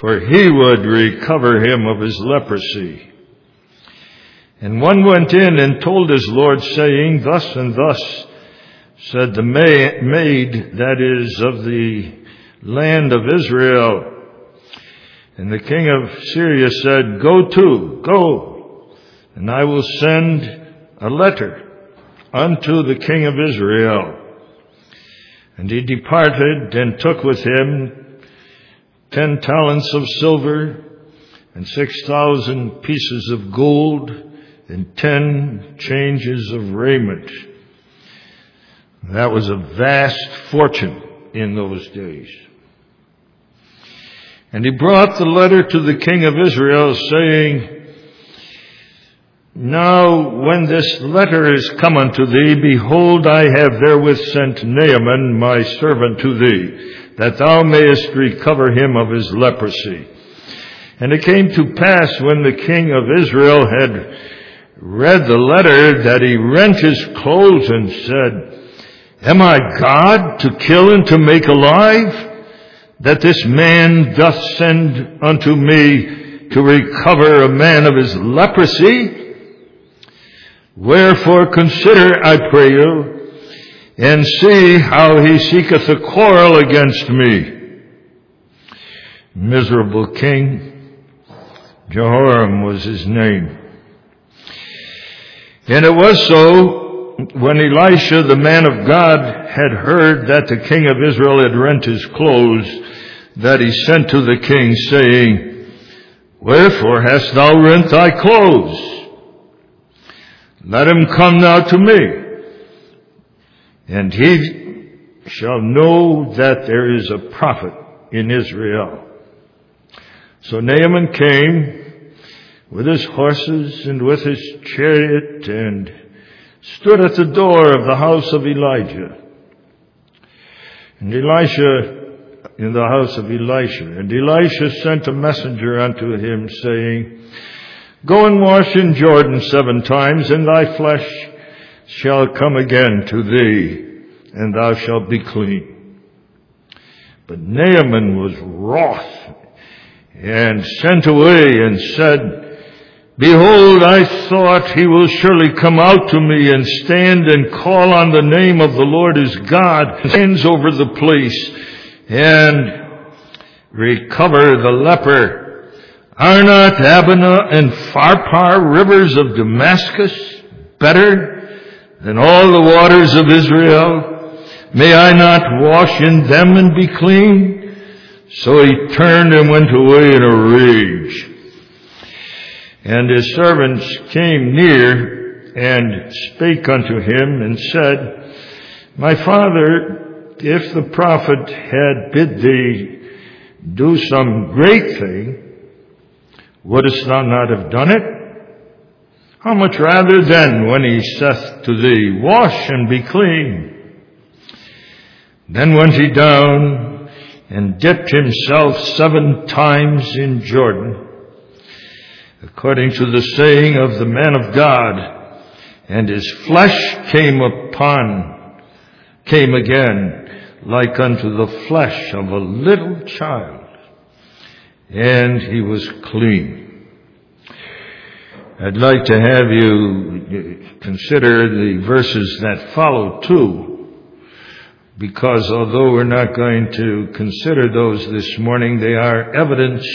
for he would recover him of his leprosy. And one went in and told his Lord, saying, Thus and thus said the maid that is of the land of Israel. And the king of Syria said, Go, and I will send a letter unto the king of Israel. And he departed and took with him 10 talents of silver and 6,000 pieces of gold and 10 changes of raiment. That was a vast fortune in those days. And he brought the letter to the king of Israel, saying, Now when this letter is come unto thee, behold, I have therewith sent Naaman my servant to thee, that thou mayest recover him of his leprosy. And it came to pass, when the king of Israel had read the letter, that he rent his clothes and said, Am I God to kill and to make alive, that this man doth send unto me to recover a man of his leprosy? Wherefore consider, I pray you, and see how he seeketh a quarrel against me. Miserable king, Jehoram was his name. And it was so, when Elisha, the man of God, had heard that the king of Israel had rent his clothes, that he sent to the king, saying, Wherefore hast thou rent thy clothes? Let him come now to me, and he shall know that there is a prophet in Israel. So Naaman came with his horses and with his chariot, and stood at the door of the house of Elijah. And Elisha in the house of Elisha. And Elisha sent a messenger unto him, saying, Go and wash in Jordan 7 times, and thy flesh shall come again to thee, and thou shalt be clean. But Naaman was wroth, and sent away, and said, Behold, I thought he will surely come out to me and stand and call on the name of the Lord his God, hands over the place, and recover the leper. Are not Abana and Pharpar, rivers of Damascus, better than all the waters of Israel? May I not wash in them and be clean? So he turned and went away in a rage. And his servants came near and spake unto him and said, My father, if the prophet had bid thee do some great thing, wouldest thou not have done it? How much rather then when he saith to thee, Wash and be clean? Then went he down and dipped himself 7 times in Jordan, according to the saying of the man of God, and his flesh came again like unto the flesh of a little child, and he was clean. I'd like to have you consider the verses that follow too, because although we're not going to consider those this morning, they are evidence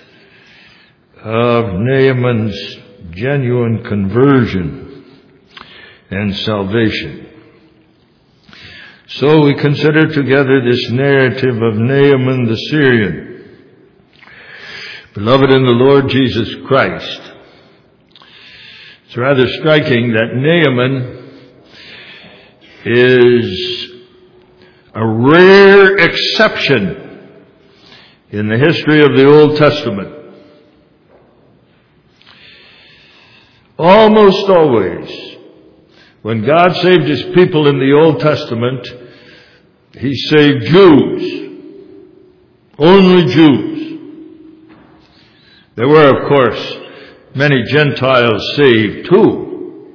of Naaman's genuine conversion and salvation. So we consider together this narrative of Naaman the Syrian. Beloved in the Lord Jesus Christ, it's rather striking that Naaman is a rare exception in the history of the Old Testament. Almost always, when God saved his people in the Old Testament, he saved Jews. Only Jews. There were, of course, many Gentiles saved too.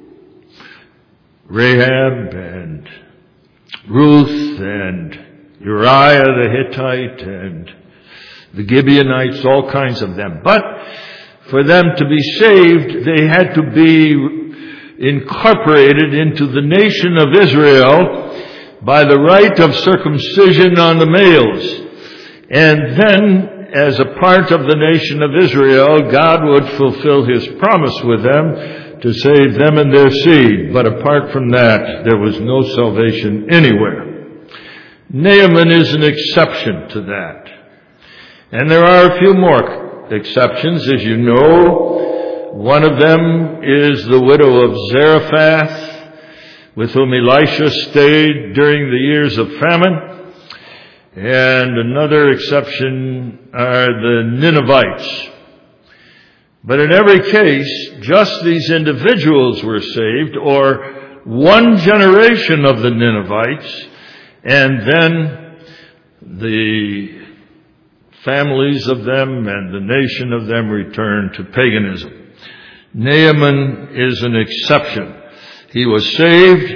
Rahab and Ruth and Uriah the Hittite and the Gibeonites, all kinds of them. But for them to be saved, they had to be incorporated into the nation of Israel by the rite of circumcision on the males. And then, as a part of the nation of Israel, God would fulfill His promise with them to save them and their seed. But apart from that, there was no salvation anywhere. Naaman is an exception to that. And there are a few more exceptions, as you know. One of them is the widow of Zarephath, with whom Elisha stayed during the years of famine. And another exception are the Ninevites. But in every case, just these individuals were saved, or one generation of the Ninevites, and then the families of them and the nation of them returned to paganism. Naaman is an exception. He was saved,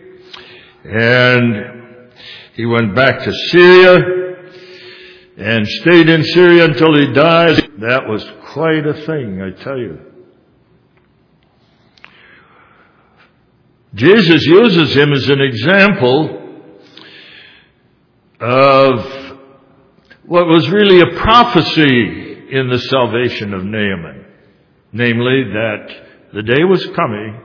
and he went back to Syria and stayed in Syria until he died. That was quite a thing, I tell you. Jesus uses him as an example of what was really a prophecy in the salvation of Naaman. Namely, that the day was coming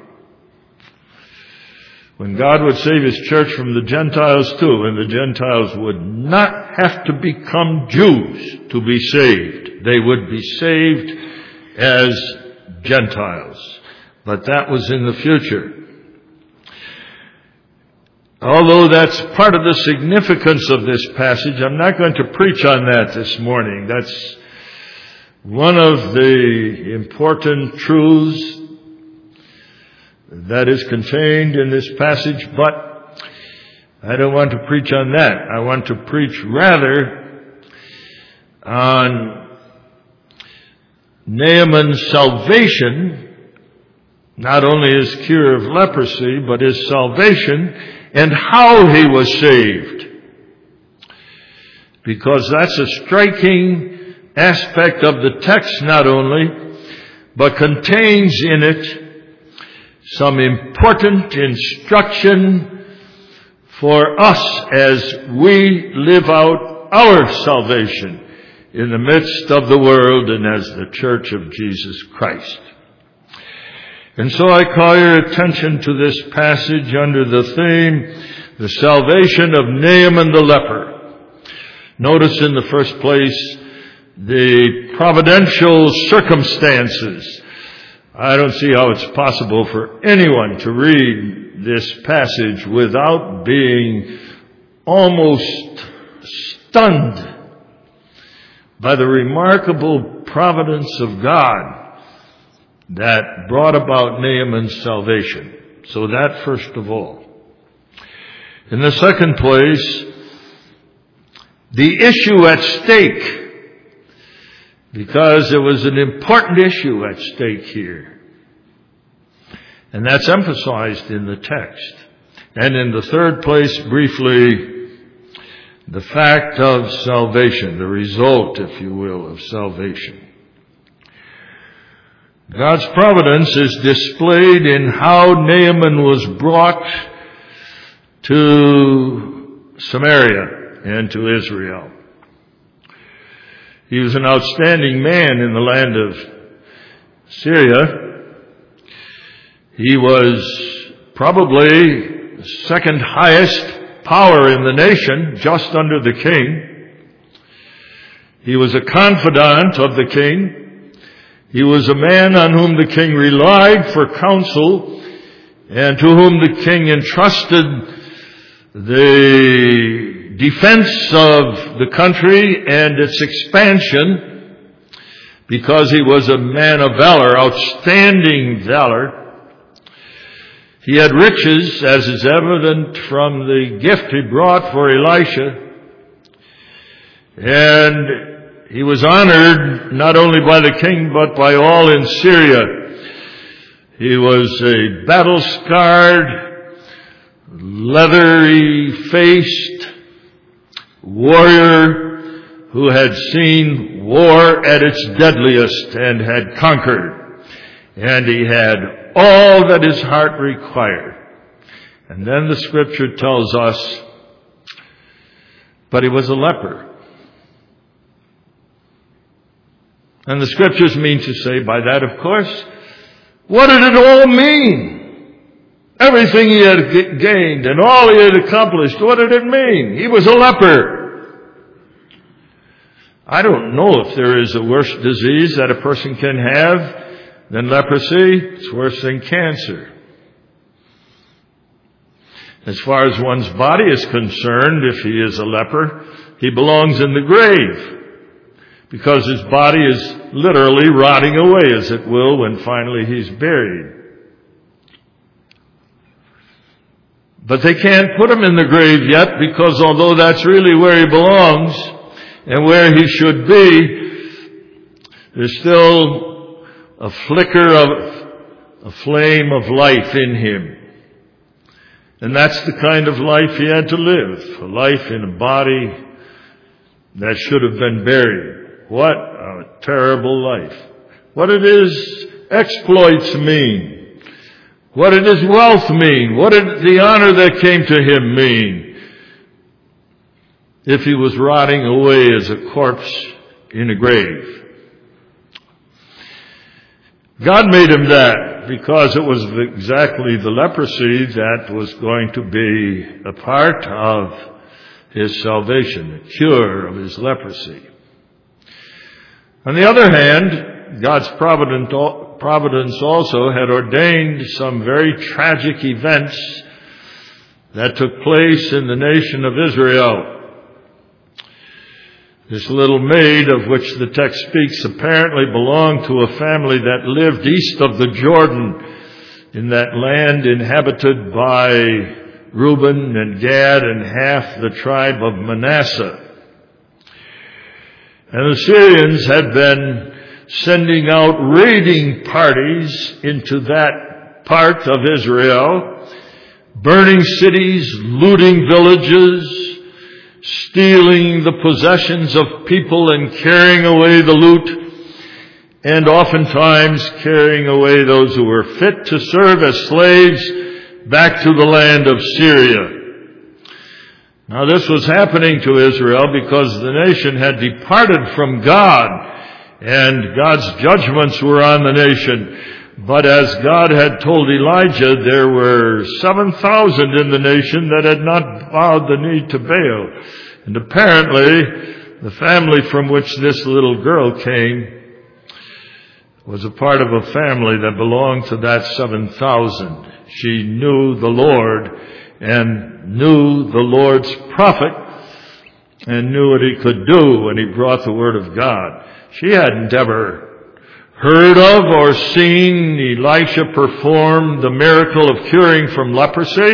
when God would save His church from the Gentiles too, and the Gentiles would not have to become Jews to be saved. They would be saved as Gentiles. But that was in the future. Although that's part of the significance of this passage, I'm not going to preach on that this morning. That's one of the important truths that is contained in this passage, but I don't want to preach on that. I want to preach rather on Naaman's salvation, not only his cure of leprosy, but his salvation and how he was saved. Because that's a striking aspect of the text not only, but contains in it some important instruction for us as we live out our salvation in the midst of the world and as the Church of Jesus Christ. And so I call your attention to this passage under the theme, the salvation of Naaman the leper. Notice in the first place the providential circumstances. I don't see how it's possible for anyone to read this passage without being almost stunned by the remarkable providence of God that brought about Naaman's salvation. So that first of all. In the second place, the issue at stake, because there was an important issue at stake here. And that's emphasized in the text. And in the third place, briefly, the fact of salvation, the result, if you will, of salvation. God's providence is displayed in how Naaman was brought to Samaria and to Israel. He was an outstanding man in the land of Syria. He was probably the second highest power in the nation, just under the king. He was a confidant of the king. He was a man on whom the king relied for counsel and to whom the king entrusted the defense of the country and its expansion, because he was a man of valor, outstanding valor. He had riches, as is evident from the gift he brought for Elisha. And he was honored not only by the king, but by all in Syria. He was a battle-scarred, leathery-faced warrior who had seen war at its deadliest and had conquered. And he had all that his heart required. And then the scripture tells us, but he was a leper. And the scriptures mean to say by that, of course, what did it all mean? Everything he had gained and all he had accomplished, what did it mean? He was a leper. I don't know if there is a worse disease that a person can have than leprosy. It's worse than cancer. As far as one's body is concerned, if he is a leper, he belongs in the grave, because his body is literally rotting away, as it will when finally he's buried. But they can't put him in the grave yet, because although that's really where he belongs and where he should be, there's still a flicker of a flame of life in him. And that's the kind of life he had to live, a life in a body that should have been buried. What a terrible life. What did his exploits mean? What did his wealth mean? What did the honor that came to him mean? If he was rotting away as a corpse in a grave. God made him that because it was exactly the leprosy that was going to be a part of his salvation, the cure of his leprosy. On the other hand, God's providence also had ordained some very tragic events that took place in the nation of Israel. This little maid of which the text speaks apparently belonged to a family that lived east of the Jordan in that land inhabited by Reuben and Gad and half the tribe of Manasseh. And the Syrians had been sending out raiding parties into that part of Israel, burning cities, looting villages, stealing the possessions of people and carrying away the loot, and oftentimes carrying away those who were fit to serve as slaves back to the land of Syria. Now this was happening to Israel because the nation had departed from God, and God's judgments were on the nation. But as God had told Elijah, there were 7,000 in the nation that had not bowed the knee to Baal. And apparently, the family from which this little girl came was a part of a family that belonged to that 7,000. She knew the Lord and knew the Lord's prophet and knew what he could do when he brought the word of God. She hadn't ever heard of or seen Elisha perform the miracle of curing from leprosy.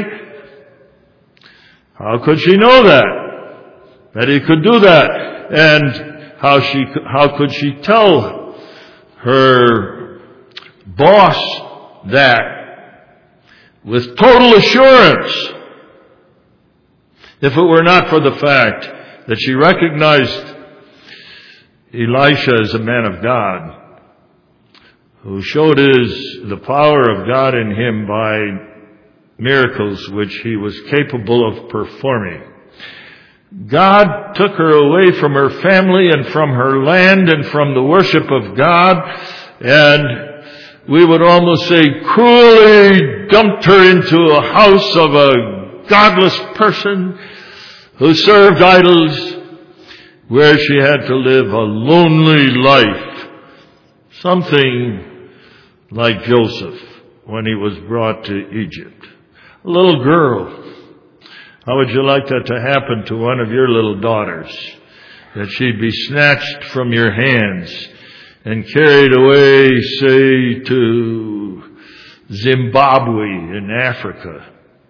How could she know that he could do that? And how could she tell her boss that with total assurance, if it were not for the fact that she recognized Elisha as a man of God, who showed the power of God in him by miracles which he was capable of performing. God took her away from her family and from her land and from the worship of God, and we would almost say cruelly dumped her into a house of a godless person who served idols, where she had to live a lonely life, something like Joseph when he was brought to Egypt. A little girl. How would you like that to happen to one of your little daughters? That she'd be snatched from your hands and carried away, say, to Zimbabwe in Africa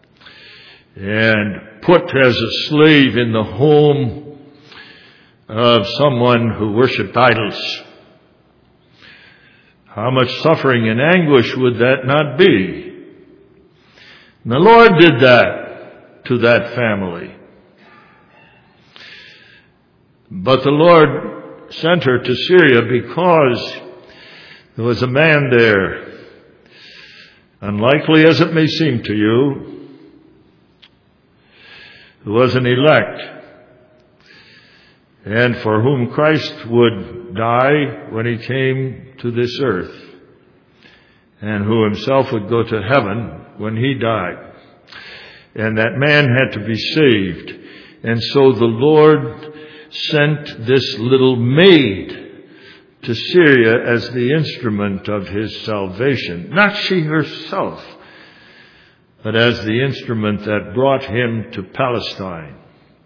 and put as a slave in the home of someone who worshipped idols. How much suffering and anguish would that not be? And the Lord did that to that family. But the Lord sent her to Syria because there was a man there, unlikely as it may seem to you, who was an elect, and for whom Christ would die when he came to this earth, and who himself would go to heaven when he died. And that man had to be saved. And so the Lord sent this little maid to Syria as the instrument of his salvation. Not she herself, but as the instrument that brought him to Palestine.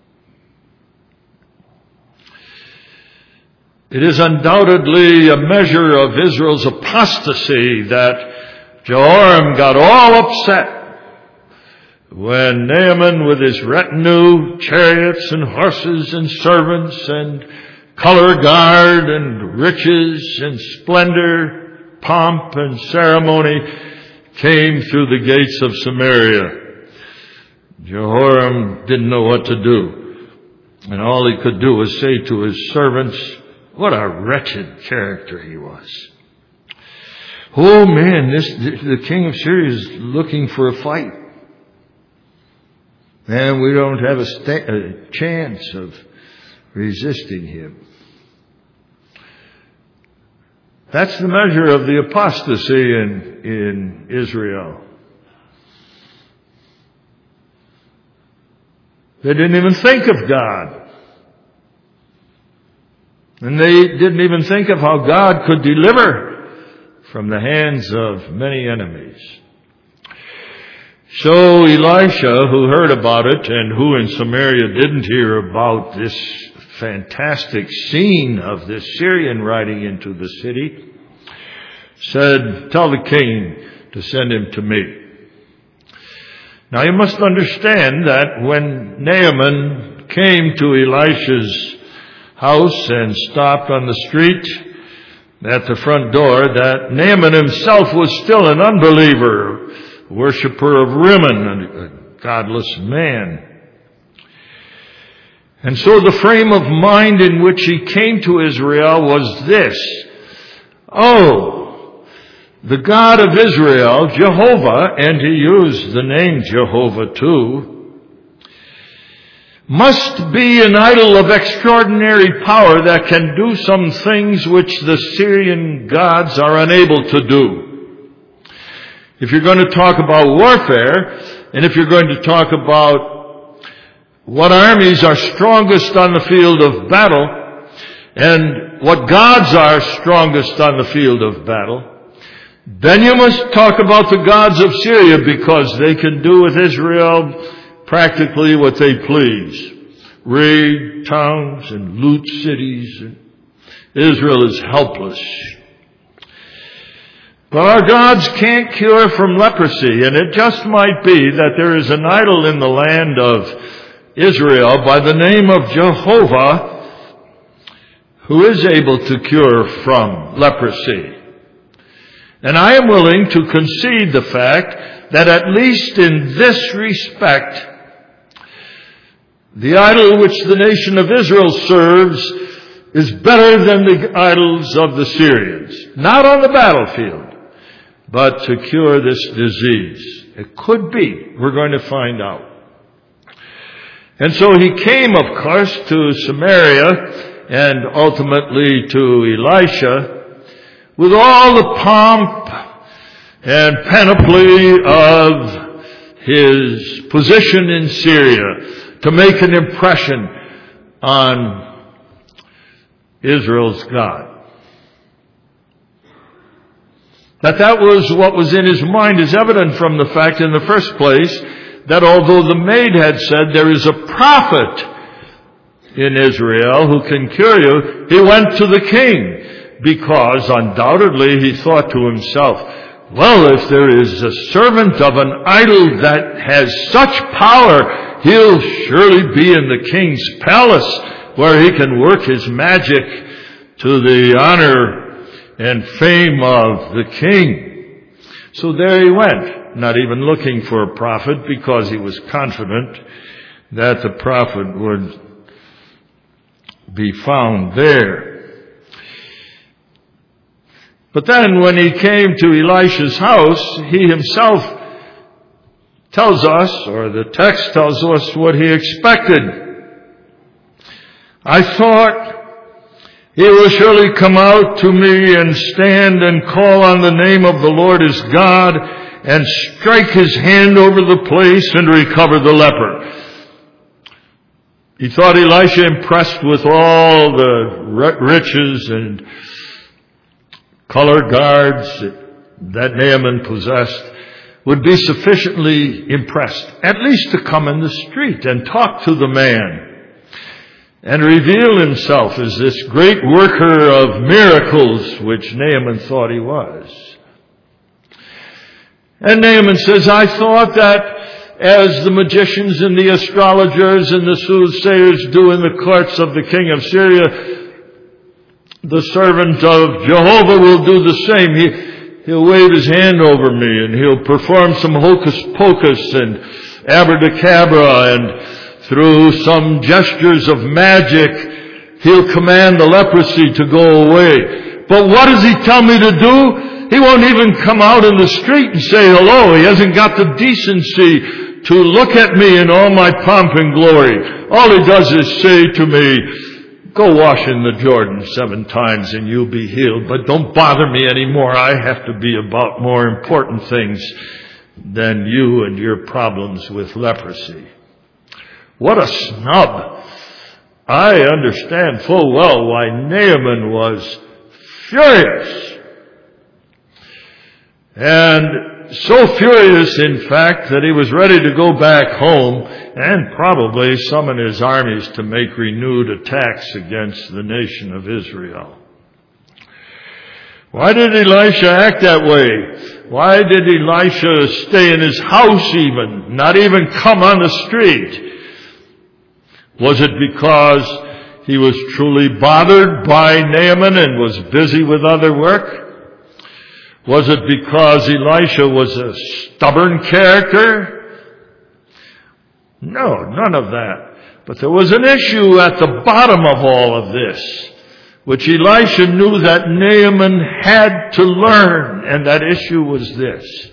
It is undoubtedly a measure of Israel's apostasy that Jehoram got all upset when Naaman, with his retinue, chariots and horses and servants and color guard and riches and splendor, pomp and ceremony, came through the gates of Samaria. Jehoram didn't know what to do. And all he could do was say to his servants, what a wretched character he was. Oh man, the king of Syria is looking for a fight. And we don't have a chance of resisting him. That's the measure of the apostasy in Israel. They didn't even think of God. And they didn't even think of how God could deliver from the hands of many enemies. So Elisha, who heard about it and who in Samaria didn't hear about this fantastic scene of this Syrian riding into the city, said, tell the king to send him to me. Now you must understand that when Naaman came to Elisha's house and stopped on the street at the front door, that Naaman himself was still an unbeliever, worshiper of Rimmon, a godless man. And so the frame of mind in which he came to Israel was this: oh, the God of Israel, Jehovah, and he used the name Jehovah too, must be an idol of extraordinary power that can do some things which the Syrian gods are unable to do. If you're going to talk about warfare, and if you're going to talk about what armies are strongest on the field of battle, and what gods are strongest on the field of battle, then you must talk about the gods of Syria, because they can do with Israel practically what they please. Raid towns and loot cities. Israel is helpless. But our gods can't cure from leprosy, and it just might be that there is an idol in the land of Israel by the name of Jehovah who is able to cure from leprosy. And I am willing to concede the fact that at least in this respect, the idol which the nation of Israel serves is better than the idols of the Syrians. Not on the battlefield, but to cure this disease. It could be. We're going to find out. And so he came, of course, to Samaria and ultimately to Elisha with all the pomp and panoply of his position in Syria to make an impression on Israel's God. That was what was in his mind is evident from the fact, in the first place, that although the maid had said there is a prophet in Israel who can cure you, he went to the king because undoubtedly he thought to himself, well, if there is a servant of an idol that has such power, he'll surely be in the king's palace where he can work his magic to the honor and fame of the king. So there he went, not even looking for a prophet, because he was confident that the prophet be found there. But then when he came to Elisha's house, he himself tells us, or the text tells us, what he expected. I thought he will surely come out to me and stand and call on the name of the Lord his God and strike his hand over the place and recover the leper. He thought Elisha, impressed with all the riches and color guards that Naaman possessed, would be sufficiently impressed, at least to come in the street and talk to the man and reveal himself as this great worker of miracles, which Naaman thought he was. And Naaman says, I thought that as the magicians and the astrologers and the soothsayers do in the courts of the king of Syria, the servant of Jehovah will do the same. He'll wave his hand over me and he'll perform some hocus pocus and abracadabra, and through some gestures of magic, he'll command the leprosy to go away. But what does he tell me to do? He won't even come out in the street and say hello. He hasn't got the decency to look at me in all my pomp and glory. All he does is say to me, go wash in the Jordan 7 times and you'll be healed. But don't bother me anymore. I have to be about more important things than you and your problems with leprosy. What a snub. I understand full well why Naaman was furious. And so furious, in fact, that he was ready to go back home and probably summon his armies to make renewed attacks against the nation of Israel. Why did Elisha act that way? Why did Elisha stay in his house even, not even come on the street? Was it because he was truly bothered by Naaman and was busy with other work? Was it because Elisha was a stubborn character? No, none of that. But there was an issue at the bottom of all of this, which Elisha knew that Naaman had to learn, and that issue was this.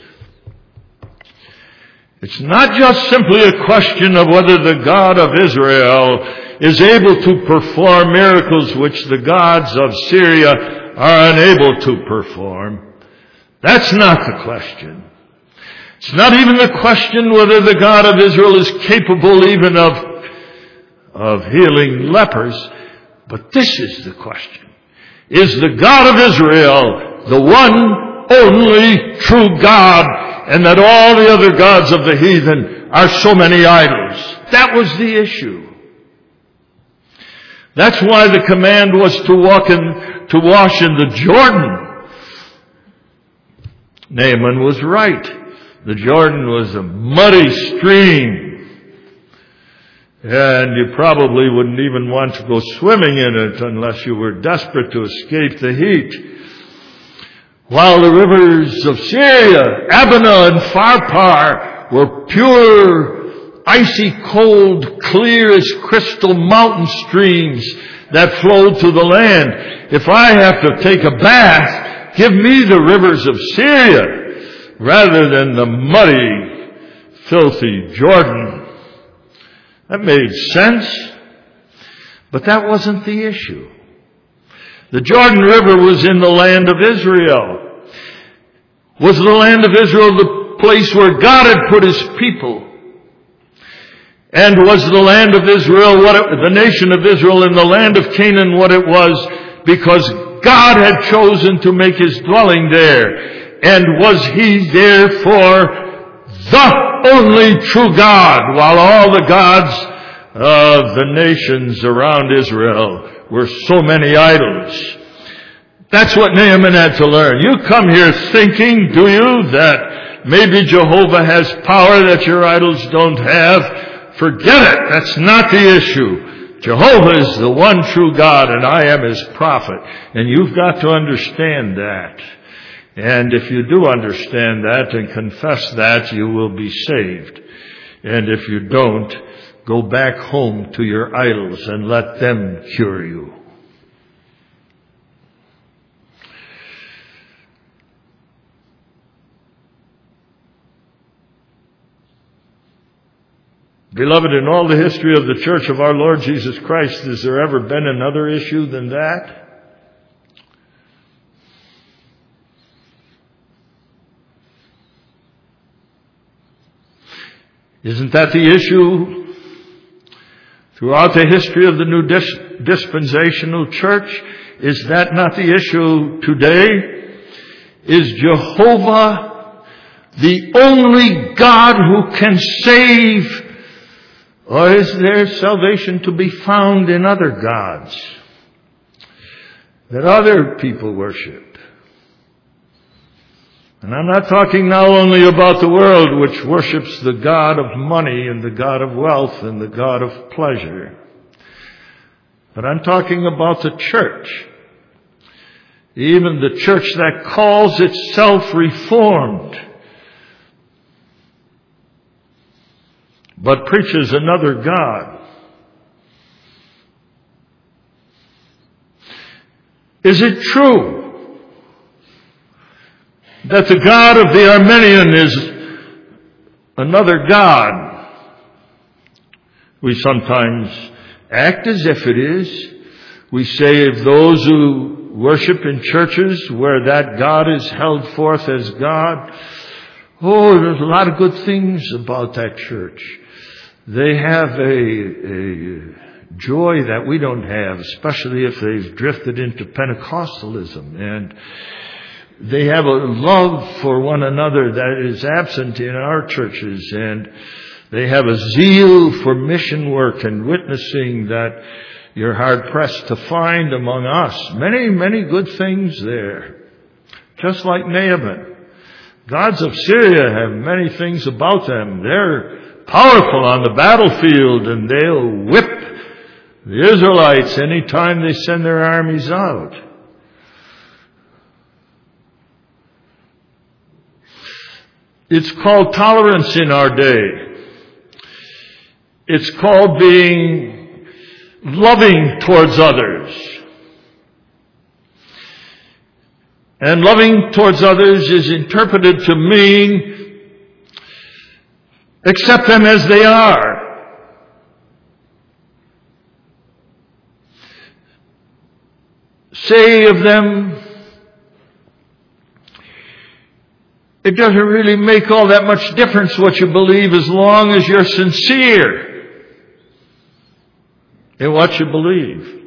It's not just simply a question of whether the God of Israel is able to perform miracles which the gods of Syria are unable to perform. That's not the question. It's not even the question whether the God of Israel is capable even of healing lepers. But this is the question. Is the God of Israel the one only true God, and that all the other gods of the heathen are so many idols? That was the issue. That's why the command was to wash in the Jordan. Naaman was right. The Jordan was a muddy stream, and you probably wouldn't even want to go swimming in it unless you were desperate to escape the heat. While the rivers of Syria, Abana and Pharpar, were pure, icy cold, clear as crystal mountain streams that flowed to the land. If I have to take a bath, give me the rivers of Syria rather than the muddy, filthy Jordan. That made sense, but that wasn't the issue. The Jordan River was in the land of Israel. Was the land of Israel the place where God had put his people? And was the land of Israel, the nation of Israel in the land of Canaan, what it was because God had chosen to make his dwelling there? And was he therefore the only true God, while all the gods of the nations around Israel were so many idols? That's what Naaman had to learn. You come here thinking, do you, that maybe Jehovah has power that your idols don't have? Forget it. That's not the issue. Jehovah is the one true God, and I am his prophet. And you've got to understand that. And if you do understand that and confess that, you will be saved. And if you don't, go back home to your idols and let them cure you. Beloved, in all the history of the church of our Lord Jesus Christ, has there ever been another issue than that? Isn't that the issue throughout the history of the new dispensational church? Is that not the issue today? Is Jehovah the only God who can save? Or is there salvation to be found in other gods that other people worship? And I'm not talking now only about the world, which worships the god of money and the god of wealth and the god of pleasure. But I'm talking about the church. Even the church that calls itself Reformed, but preaches another God. Is it true that the God of the Arminian is another God? We sometimes act as if it is. We say of those who worship in churches where that God is held forth as God, oh, there's a lot of good things about that church. They have a joy that we don't have, especially if they've drifted into Pentecostalism. And they have a love for one another that is absent in our churches. And they have a zeal for mission work and witnessing that you're hard-pressed to find among us. Many, many good things there. Just like Naaman. Gods of Syria have many things about them. They're powerful on the battlefield, and they'll whip the Israelites anytime they send their armies out. It's called tolerance in our day. It's called being loving towards others. And loving towards others is interpreted to mean accept them as they are. Say of them, it doesn't really make all that much difference what you believe as long as you're sincere in what you believe.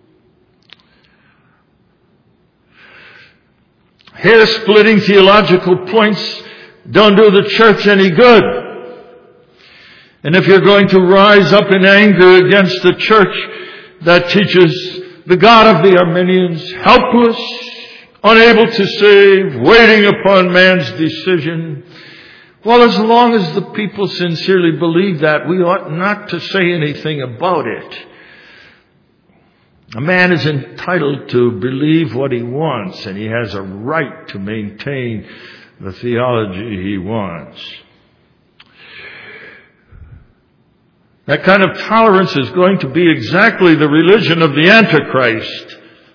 Hair-splitting theological points don't do the church any good. And if you're going to rise up in anger against the church that teaches the God of the Arminians, helpless, unable to save, waiting upon man's decision, well, as long as the people sincerely believe that, we ought not to say anything about it. A man is entitled to believe what he wants, and he has a right to maintain the theology he wants. That kind of tolerance is going to be exactly the religion of the Antichrist.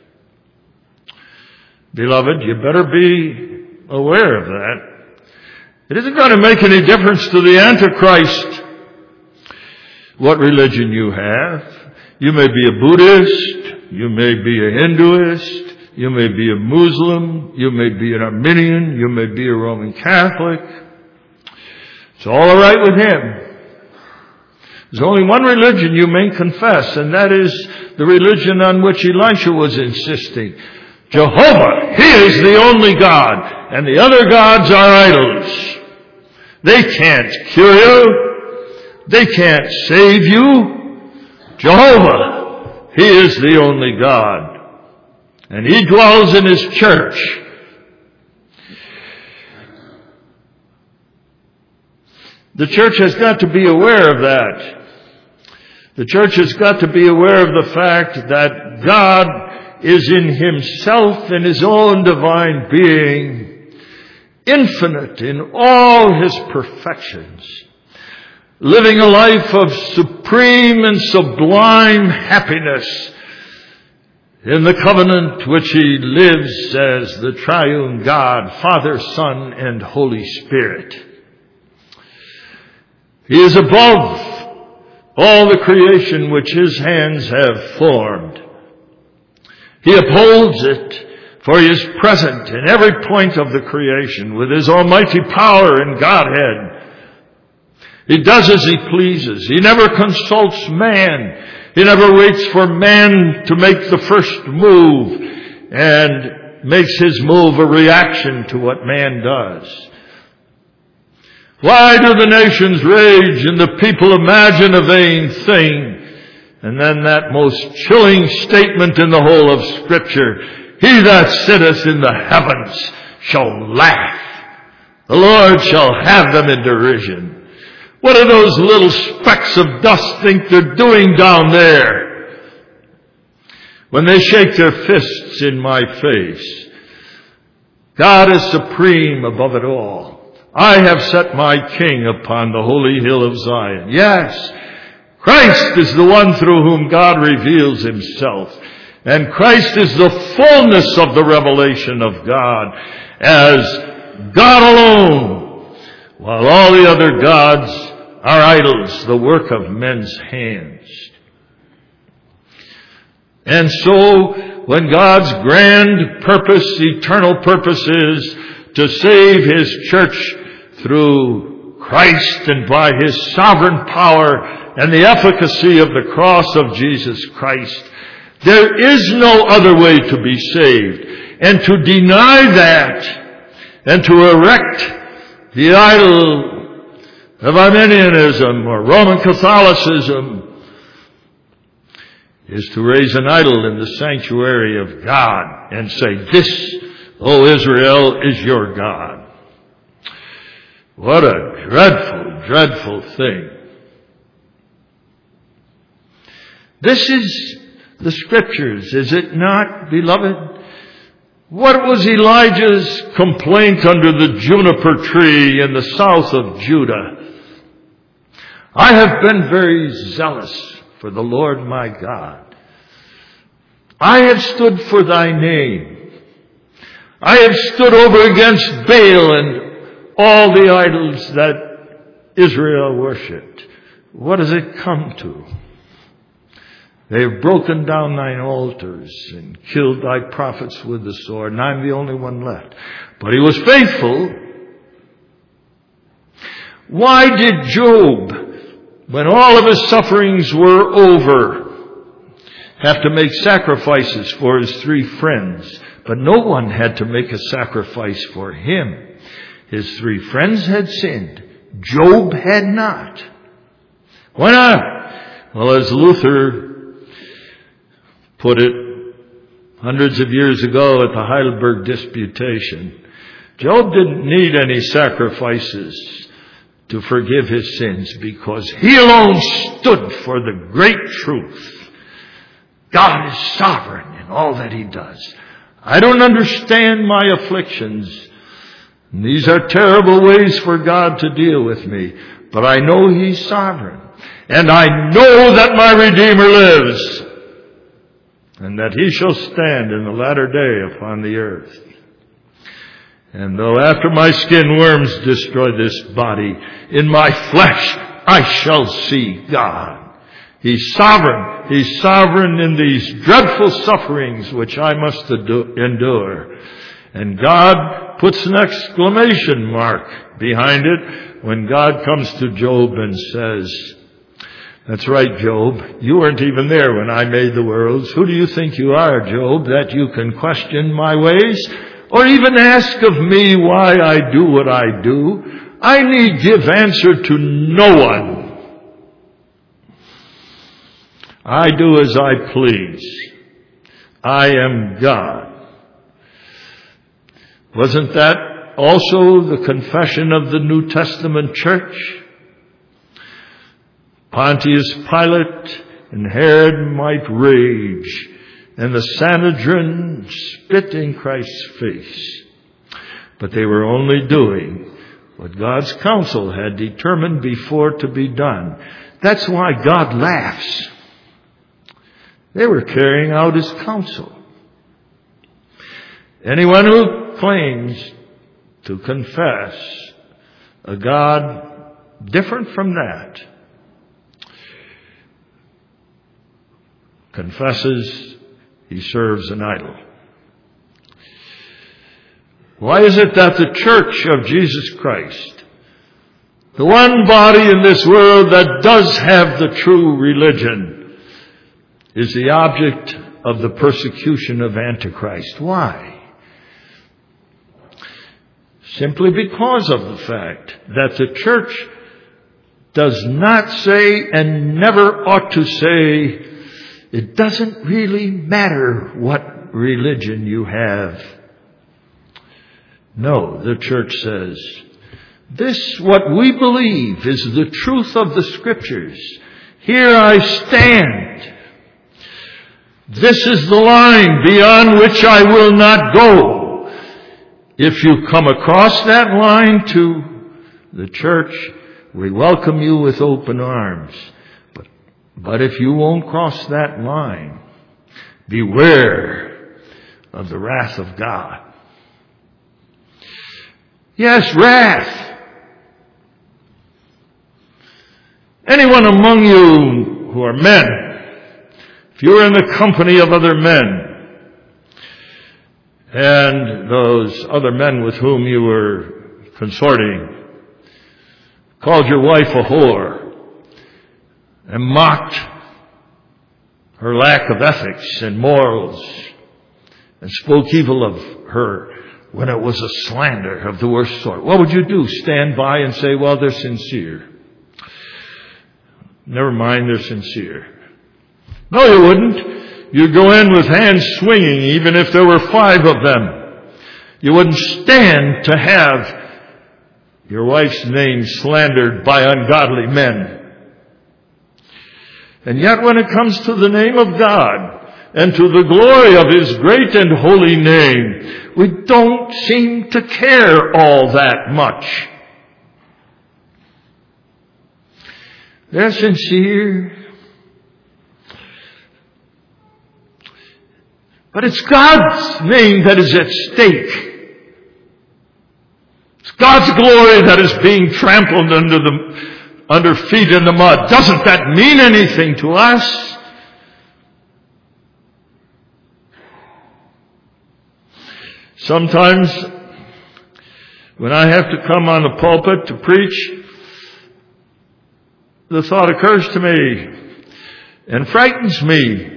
Beloved, you better be aware of that. It isn't going to make any difference to the Antichrist what religion you have. You may be a Buddhist, you may be a Hinduist, you may be a Muslim, you may be an Arminian, you may be a Roman Catholic. It's all right with him. There's only one religion you may confess, and that is the religion on which Elisha was insisting. Jehovah, He is the only God, and the other gods are idols. They can't cure you. They can't save you. Jehovah, He is the only God, and He dwells in His church. The church has got to be aware of that. The church has got to be aware of the fact that God is in Himself, in His own divine being, infinite in all His perfections. living a life of supreme and sublime happiness in the covenant which he lives as the triune God, Father, Son, and Holy Spirit. He is above all the creation which his hands have formed. He upholds it, for he is present in every point of the creation with his almighty power and Godhead. He does as he pleases. He never consults man. He never waits for man to make the first move and makes his move a reaction to what man does. Why do the nations rage and the people imagine a vain thing? And then that most chilling statement in the whole of Scripture, he that sitteth in the heavens shall laugh. The Lord shall have them in derision. What do those little specks of dust think they're doing down there when they shake their fists in my face? God is supreme above it all. I have set my King upon the holy hill of Zion. Yes, Christ is the one through whom God reveals himself. And Christ is the fullness of the revelation of God as God alone, while all the other gods are idols, the work of men's hands. And so, when God's grand purpose, eternal purpose is to save his church through Christ and by his sovereign power and the efficacy of the cross of Jesus Christ, there is no other way to be saved. And to deny that and to erect the idol of Arminianism or Roman Catholicism is to raise an idol in the sanctuary of God and say, this, O Israel, is your God. What a dreadful, dreadful thing. This is the Scriptures, is it not, beloved? What was Elijah's complaint under the juniper tree in the south of Judah? I have been very zealous for the Lord my God. I have stood for thy name. I have stood over against Baal and all the idols that Israel worshipped. What does it come to? They have broken down thine altars and killed thy prophets with the sword, and I'm the only one left. But he was faithful. Why did Job, when all of his sufferings were over, have to make sacrifices for his three friends? But no one had to make a sacrifice for him. His three friends had sinned. Job had not. Why not? Well, as Luther put it hundreds of years ago at the Heidelberg Disputation, Job didn't need any sacrifices to forgive his sins because he alone stood for the great truth. God is sovereign in all that he does. I don't understand my afflictions. These are terrible ways for God to deal with me, but I know he's sovereign. And I know that my Redeemer lives, and that he shall stand in the latter day upon the earth. And though after my skin worms destroy this body, in my flesh I shall see God. He's sovereign. He's sovereign in these dreadful sufferings which I must endure. And God puts an exclamation mark behind it when God comes to Job and says, that's right, Job. You weren't even there when I made the worlds. Who do you think you are, Job, that you can question my ways or even ask of me why I do what I do? I need give answer to no one. I do as I please. I am God. Wasn't that also the confession of the New Testament church? Pontius Pilate and Herod might rage, and the Sanhedrin spit in Christ's face. But they were only doing what God's counsel had determined before to be done. That's why God laughs. They were carrying out His counsel. Anyone who claims to confess a God different from that confesses he serves an idol. Why is it that the Church of Jesus Christ, the one body in this world that does have the true religion, is the object of the persecution of Antichrist? Why? Simply because of the fact that the church does not say and never ought to say, it doesn't really matter what religion you have. No, the church says, this, what we believe, is the truth of the Scriptures. Here I stand. This is the line beyond which I will not go. If you come across that line to the church, we welcome you with open arms. But if you won't cross that line, beware of the wrath of God. Yes, wrath. Anyone among you who are men, if you're in the company of other men, and those other men with whom you were consorting called your wife a whore and mocked her lack of ethics and morals and spoke evil of her when it was a slander of the worst sort, what would you do? Stand by and say, well, they're sincere. Never mind, they're sincere. No, you wouldn't. You'd go in with hands swinging, even if there were 5 of them. You wouldn't stand to have your wife's name slandered by ungodly men. And yet when it comes to the name of God and to the glory of His great and holy name, we don't seem to care all that much. They're sincere. But it's God's name that is at stake. It's God's glory that is being trampled under feet in the mud. Doesn't that mean anything to us? Sometimes when I have to come on the pulpit to preach, the thought occurs to me and frightens me.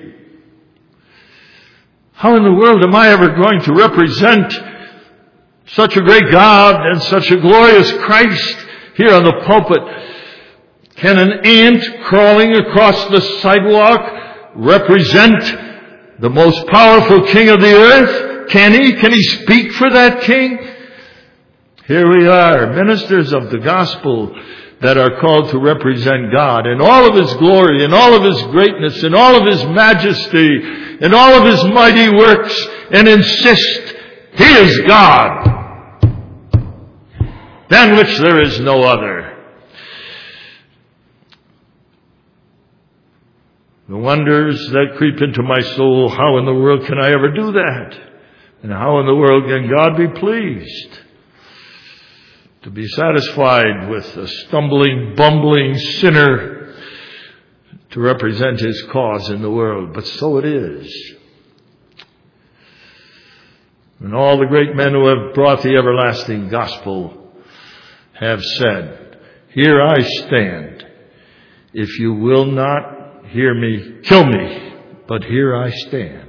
How in the world am I ever going to represent such a great God and such a glorious Christ here on the pulpit? Can an ant crawling across the sidewalk represent the most powerful king of the earth? Can he? Can he speak for that king? Here we are, ministers of the gospel that are called to represent God in all of His glory, in all of His greatness, in all of His majesty, in all of His mighty works, and insist He is God, than which there is no other. The wonders that creep into my soul, how in the world can I ever do that? And how in the world can God be pleased to be satisfied with a stumbling, bumbling sinner to represent His cause in the world? But so it is. And all the great men who have brought the everlasting gospel have said, here I stand. If you will not hear me, kill me, but here I stand.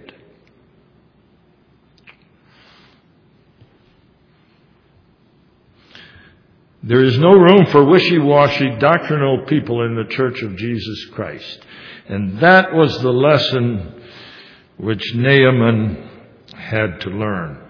There is no room for wishy-washy doctrinal people in the Church of Jesus Christ. And that was the lesson which Naaman had to learn.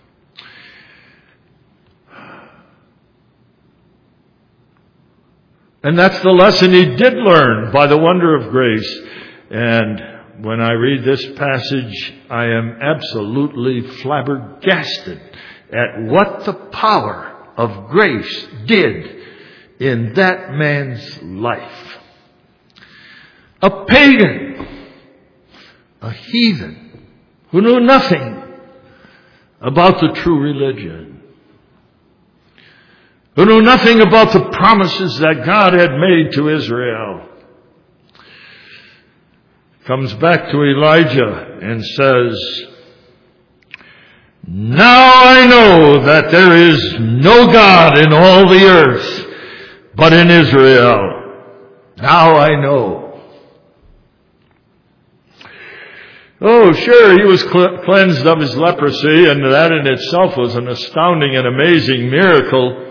And that's the lesson he did learn by the wonder of grace. And when I read this passage, I am absolutely flabbergasted at what the power of grace did in that man's life. A pagan, a heathen, who knew nothing about the true religion, who knew nothing about the promises that God had made to Israel, comes back to Elijah and says, "Now I know that there is no God in all the earth but in Israel. Now I know." Oh, sure, he was cleansed of his leprosy, and that in itself was an astounding and amazing miracle.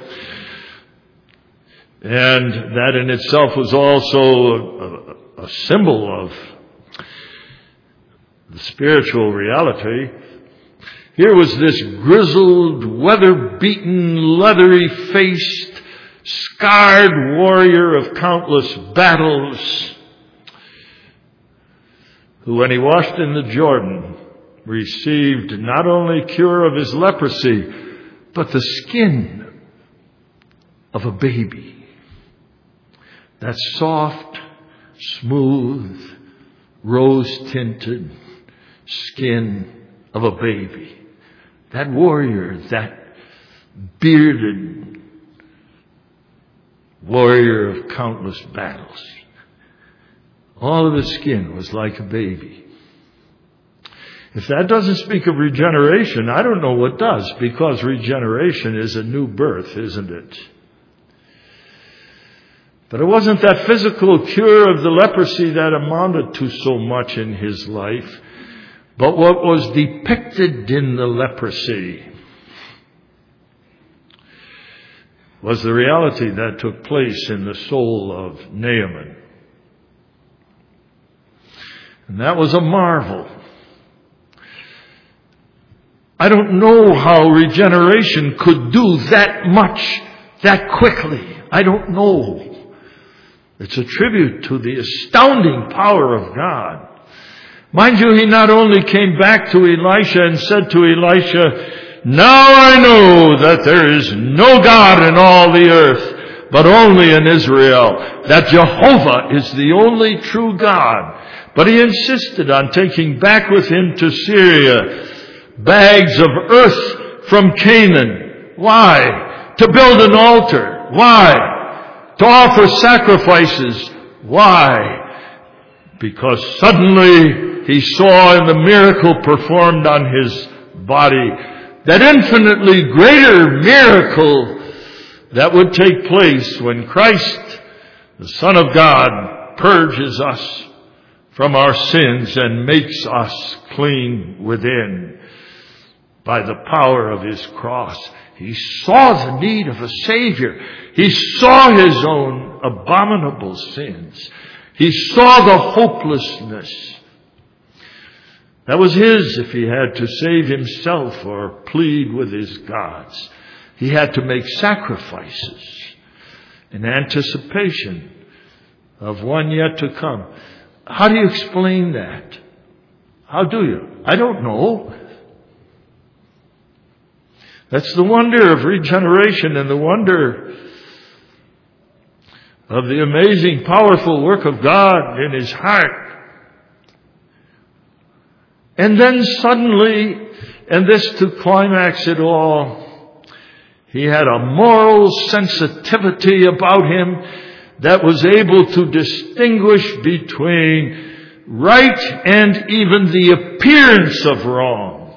And that in itself was also a symbol of the spiritual reality. Here was this grizzled, weather-beaten, leathery-faced, scarred warrior of countless battles, who, when he washed in the Jordan, received not only cure of his leprosy, but the skin of a baby. That soft, smooth, rose-tinted skin of a baby. That warrior, that bearded warrior of countless battles. All of his skin was like a baby. If that doesn't speak of regeneration, I don't know what does, because regeneration is a new birth, isn't it? But it wasn't that physical cure of the leprosy that amounted to so much in his life, but what was depicted in the leprosy was the reality that took place in the soul of Naaman. And that was a marvel. I don't know how regeneration could do that much, that quickly. I don't know. It's a tribute to the astounding power of God. Mind you, he not only came back to Elisha and said to Elisha, "Now I know that there is no God in all the earth, but only in Israel, that Jehovah is the only true God." But he insisted on taking back with him to Syria bags of earth from Canaan. Why? To build an altar. Why? To offer sacrifices. Why? Because suddenly he saw in the miracle performed on his body that infinitely greater miracle that would take place when Christ, the Son of God, purges us from our sins and makes us clean within by the power of his cross. He saw the need of a Savior. He saw his own abominable sins. He saw the hopelessness that was his if he had to save himself or plead with his gods. He had to make sacrifices in anticipation of one yet to come. How do you explain that? How do you? I don't know. That's the wonder of regeneration and the wonder of the amazing, powerful work of God in his heart. And then suddenly, and this to climax it all, he had a moral sensitivity about him that was able to distinguish between right and even the appearance of wrong.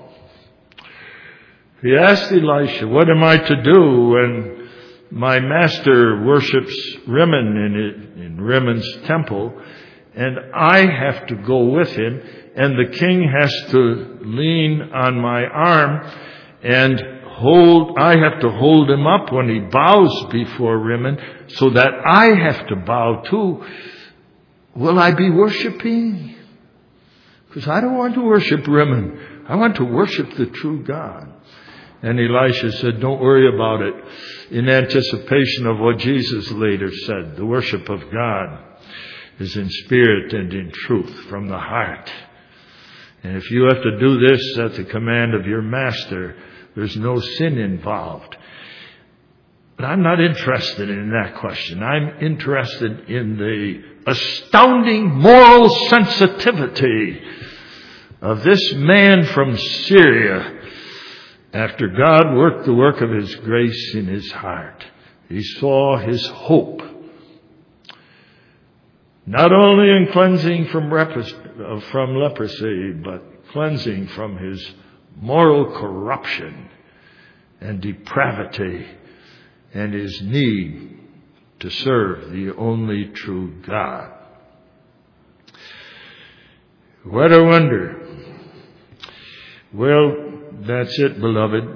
He asked Elisha, "What am I to do when my master worships Rimmon in Rimmon's temple, and I have to go with him, and the king has to lean on my arm and I have to hold him up when he bows before Rimmon, so that I have to bow too. Will I be worshiping? Because I don't want to worship Rimmon. I want to worship the true God." And Elisha said, "Don't worry about it," in anticipation of what Jesus later said. The worship of God is in spirit and in truth, from the heart. And if you have to do this at the command of your master, there's no sin involved. But I'm not interested in that question. I'm interested in the astounding moral sensitivity of this man from Syria after God worked the work of His grace in his heart. He saw his hope, not only in cleansing from leprosy, but cleansing from his moral corruption and depravity and his need to serve the only true God. What a wonder. Well, that's it, beloved.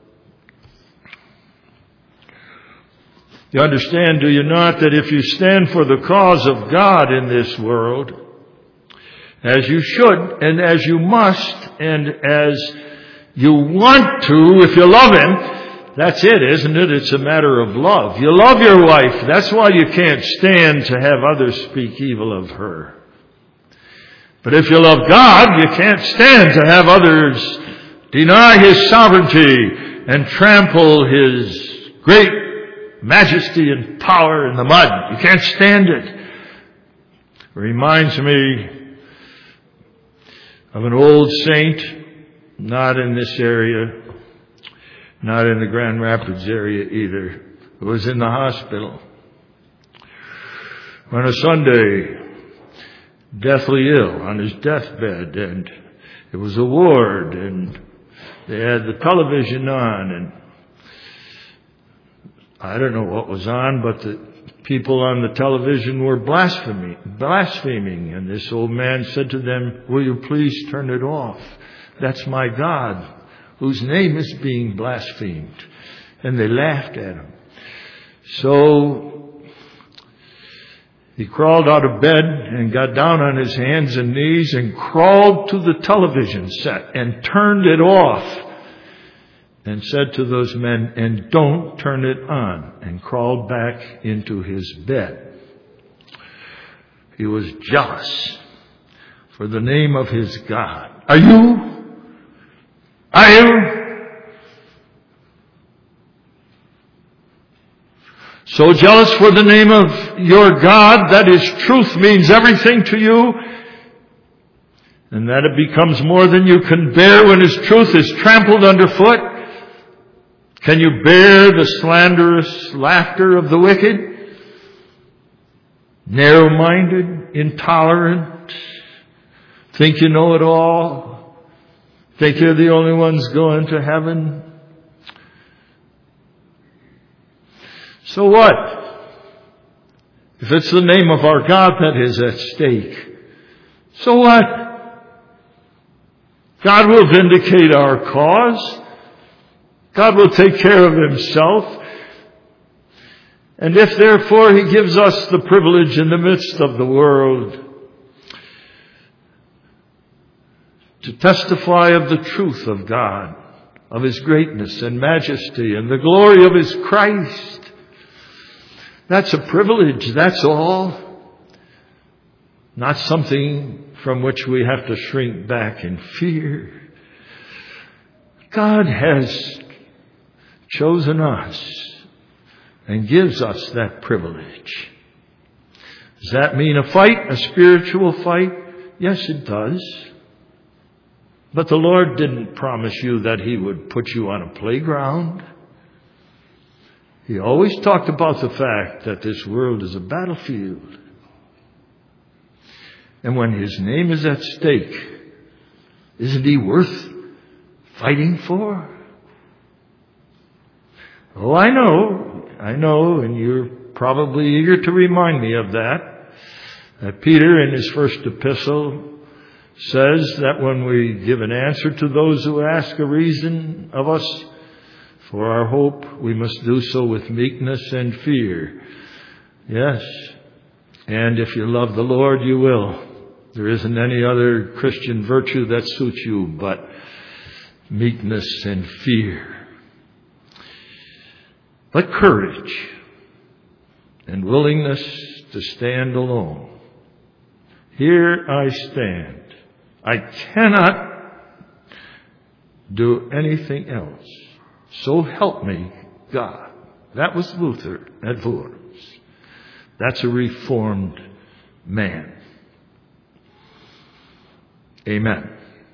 You understand, do you not, that if you stand for the cause of God in this world, as you should and as you must and as you want to, if you love Him, that's it, isn't it? It's a matter of love. You love your wife. That's why you can't stand to have others speak evil of her. But if you love God, you can't stand to have others deny His sovereignty and trample His great majesty and power in the mud. You can't stand it. It reminds me of an old saint, not in this area, not in the Grand Rapids area either, who was in the hospital on a Sunday, deathly ill, on his deathbed, and it was a ward, and they had the television on, and I don't know what was on, but the people on the television were blaspheming, and this old man said to them, "Will you please turn it off? That's my God, whose name is being blasphemed." And they laughed at him. So he crawled out of bed and got down on his hands and knees and crawled to the television set and turned it off and said to those men, "And don't turn it on," and crawled back into his bed. He was jealous for the name of his God. Are you? Are you? So jealous for the name of your God that His truth means everything to you, and that it becomes more than you can bear when His truth is trampled underfoot? Can you bear the slanderous laughter of the wicked? Narrow-minded, intolerant, think you know it all, think you're the only ones going to heaven? So what? If it's the name of our God that is at stake, so what? God will vindicate our cause. God will take care of Himself. And if therefore He gives us the privilege in the midst of the world to testify of the truth of God, of His greatness and majesty and the glory of His Christ, that's a privilege, that's all. Not something from which we have to shrink back in fear. God has chosen us and gives us that privilege. Does that mean a fight, a spiritual fight? Yes, it does. But the Lord didn't promise you that He would put you on a playground. He always talked about the fact that this world is a battlefield. And when His name is at stake, isn't He worth fighting for? Oh, I know, and you're probably eager to remind me of that. Peter, in his first epistle, says that when we give an answer to those who ask a reason of us for our hope, we must do so with meekness and fear. Yes, and if you love the Lord, you will. There isn't any other Christian virtue that suits you but meekness and fear. But courage and willingness to stand alone. Here I stand. I cannot do anything else. So help me, God. That was Luther at Worms. That's a reformed man. Amen.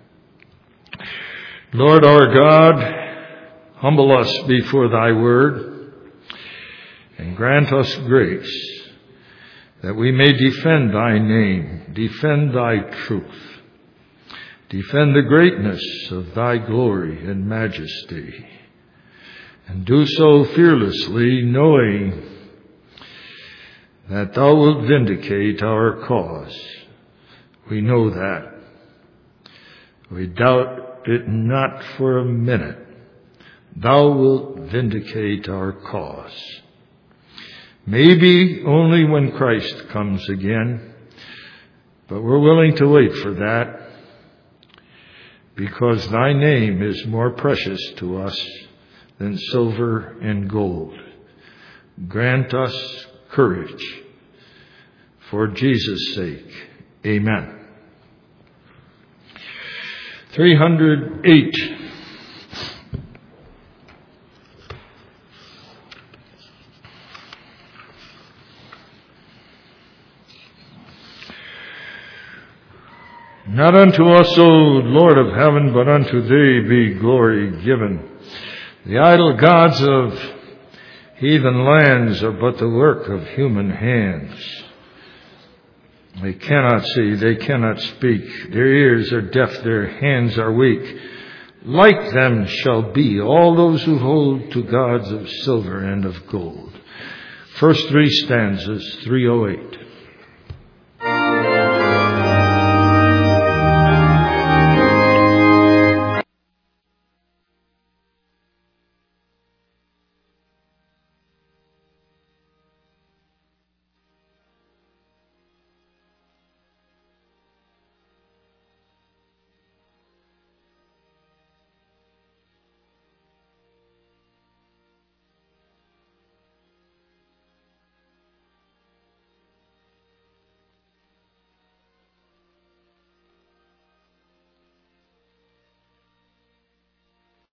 Lord our God, humble us before thy word and grant us grace that we may defend thy name, defend thy truth, defend the greatness of thy glory and majesty, and do so fearlessly, knowing that thou wilt vindicate our cause. We know that. We doubt it not for a minute. Thou wilt vindicate our cause. Maybe only when Christ comes again, but we're willing to wait for that, because thy name is more precious to us than silver and gold. Grant us courage for Jesus' sake. Amen. 308. Not unto us, O Lord of heaven, but unto thee be glory given. The idol gods of heathen lands are but the work of human hands. They cannot see, they cannot speak. Their ears are deaf, their hands are weak. Like them shall be all those who hold to gods of silver and of gold. First three stanzas, 308.